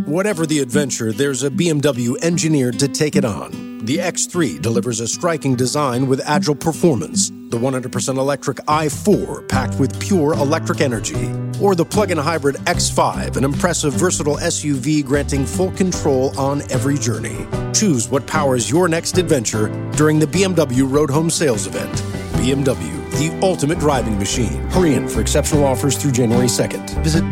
Whatever the adventure, there's a BMW engineered to take it on. The X3 delivers a striking design with agile performance. The 100% electric i4 packed with pure electric energy. Or the plug-in hybrid X5, an impressive, versatile SUV granting full control on every journey. Choose what powers your next adventure during the BMW Road Home Sales Event. BMW, the ultimate driving machine. Hurry in for exceptional offers through January 2nd. Visit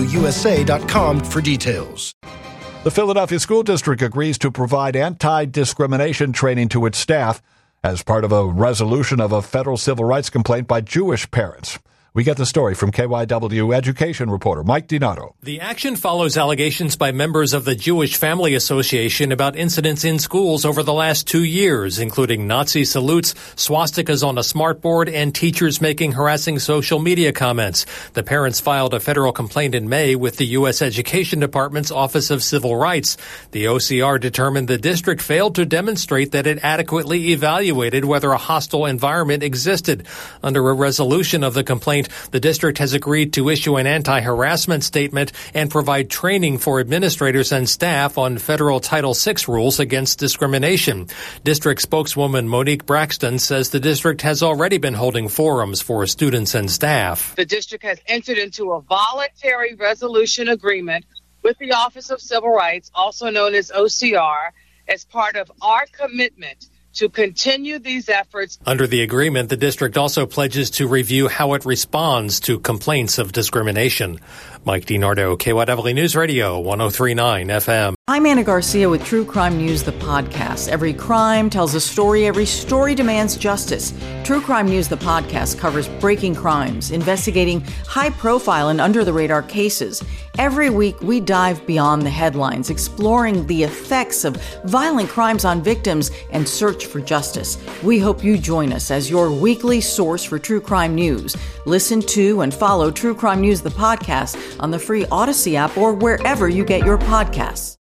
bmwusa.com for details. The Philadelphia School District agrees to provide anti-discrimination training to its staff as part of a resolution of a federal civil rights complaint by Jewish parents. We get the story from KYW education reporter Mike DiNardo. The action follows allegations by members of the Jewish Family Association about incidents in schools over the last 2 years, including Nazi salutes, swastikas on a smartboard, and teachers making harassing social media comments. The parents filed a federal complaint in May with the U.S. Education Department's Office of Civil Rights. The OCR determined the district failed to demonstrate that it adequately evaluated whether a hostile environment existed. Under a resolution of the complaint, the district has agreed to issue an anti-harassment statement and provide training for administrators and staff on federal Title VI rules against discrimination. District spokeswoman Monique Braxton says the district has already been holding forums for students and staff. The district has entered into a voluntary resolution agreement with the Office of Civil Rights, also known as OCR, as part of our commitment to continue these efforts. Under the agreement, the district also pledges to review how it responds to complaints of discrimination. Mike DiNardo, KYW News Radio, 103.9 FM. I'm Anna Garcia with True Crime News, the podcast. Every crime tells a story. Every story demands justice. True Crime News, the podcast, covers breaking crimes, investigating high-profile and under-the-radar cases. Every week, we dive beyond the headlines, exploring the effects of violent crimes on victims and search for justice. We hope you join us as your weekly source for true crime news. Listen to and follow True Crime News, the podcast, on the free Odyssey app or wherever you get your podcasts.